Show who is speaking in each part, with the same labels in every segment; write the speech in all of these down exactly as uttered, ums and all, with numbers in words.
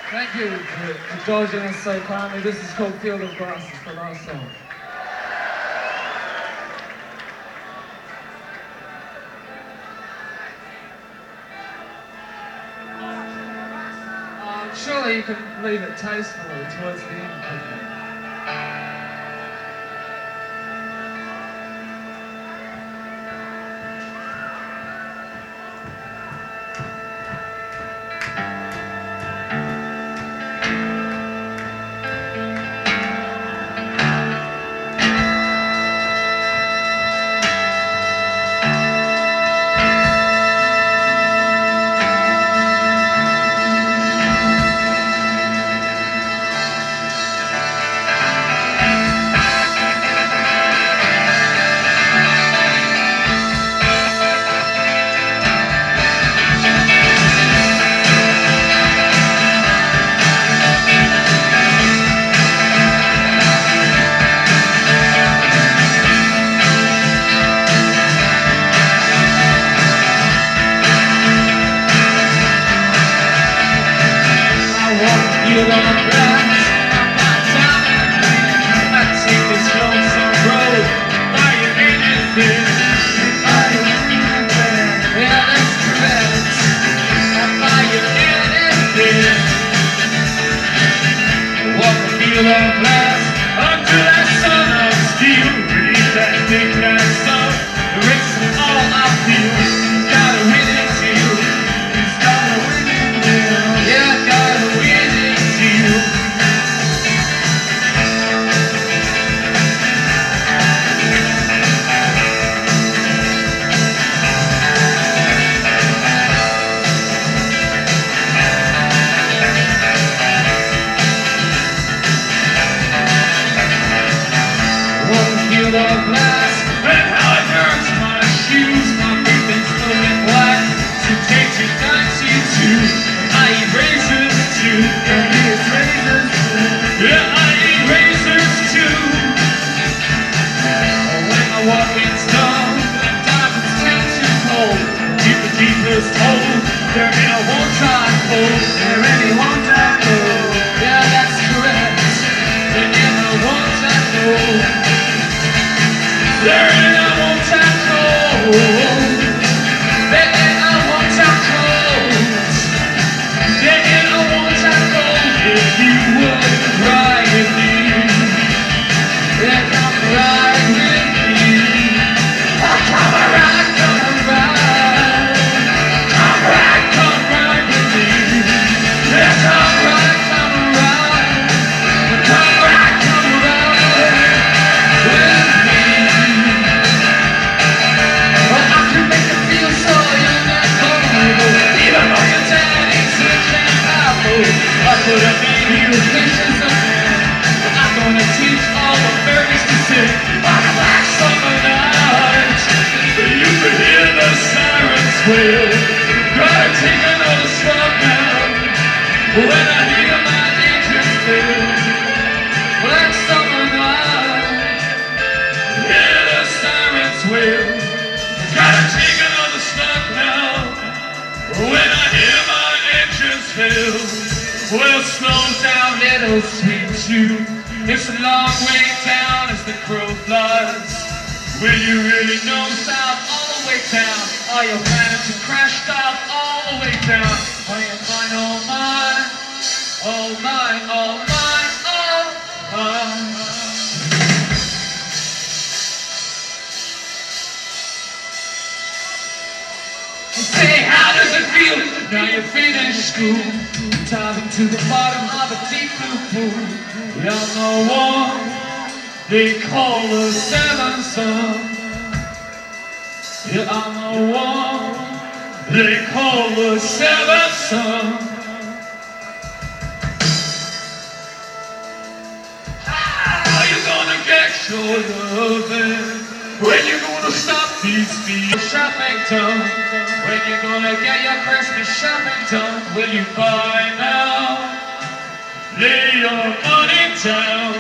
Speaker 1: Thank you for indulging us so kindly. This is called Field of Grass. It's the last song. Um, surely you can leave it tastefully towards the end.
Speaker 2: It's a long way down as the crow flies. Will you really know south all the way down? Are you planning to crash stop all the way down? Are you mine, all mine, all mine, all mine, all mine? Say, how does it feel? Now you finished school, diving to the bottom of a deep blue pool. You're the one they call the seventh son. Yeah, I'm the one they call the seventh son. How you gonna get your loving? When you gonna stop these feet shopping done? When you gonna get your Christmas shopping done? Will you buy now? Lay your money down.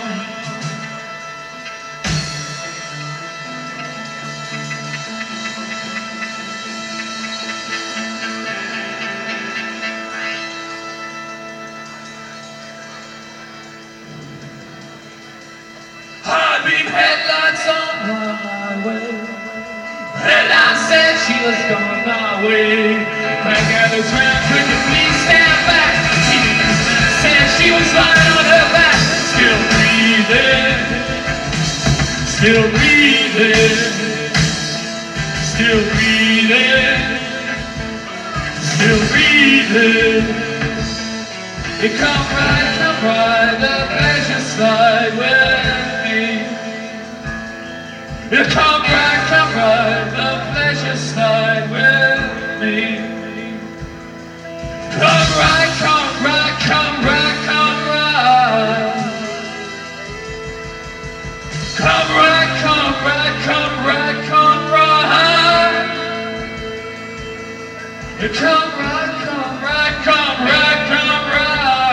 Speaker 2: Headlights on the highway. Headlights said she was going my way. I gathered round, could you please stand back? She said she was lying on her back. Still breathing. Still breathing. Still breathing. Still breathing. You come right, come right, the pleasure slide with me. You come right, come right, the pleasure slide with me. Come right, come right, come right, come right. Come right, come right, come right, come right. You come right, come right, come right, come right.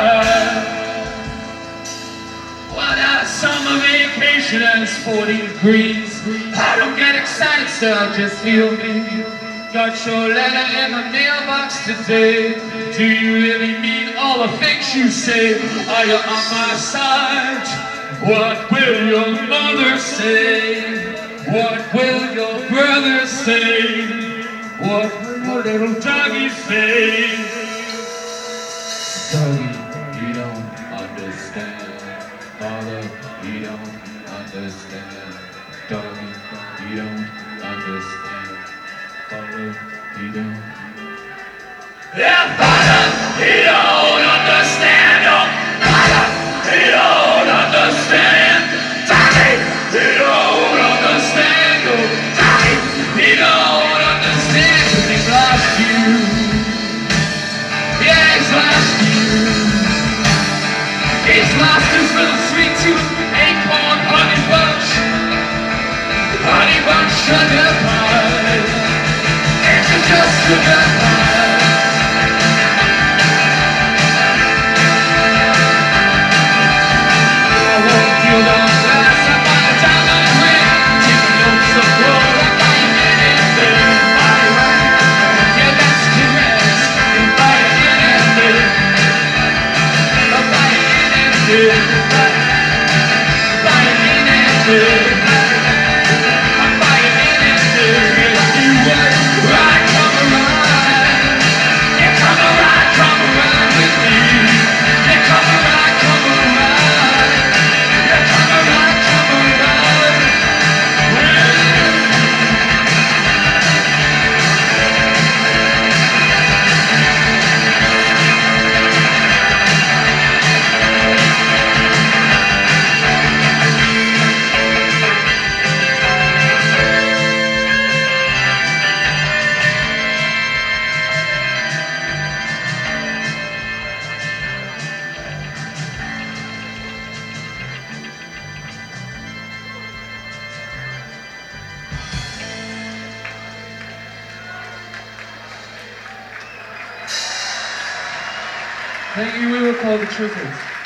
Speaker 2: Well, now summer vacation and it's forty degrees. I don't get excited, so I just feel me. Got your letter in the mailbox today. Do you really mean all the things you say? Are you on my side? What will your mother say? What will your brother say? What will little doggy say? Doggy, you don't understand. Father, you don't understand. Doggy, you don't understand. Father, you don't. Yeah, Father, you don't understand. Oh, Father, you don't understand. Doggy, you don't understand. Oh, Doggy, you don't understand. 'Cause he's lost you. Yeah, he's lost you. He's lost his little sweet tooth, acorn, honey bunch, honey bunch, sugar pie. It's just sugar pie. I won't feel the glass, I buy a diamond ring, take notes of gold, I buy you anything, buy you right, yeah, that's correct, you buy you anything, I buy you anything.
Speaker 1: Thank you, we were called the Triplets.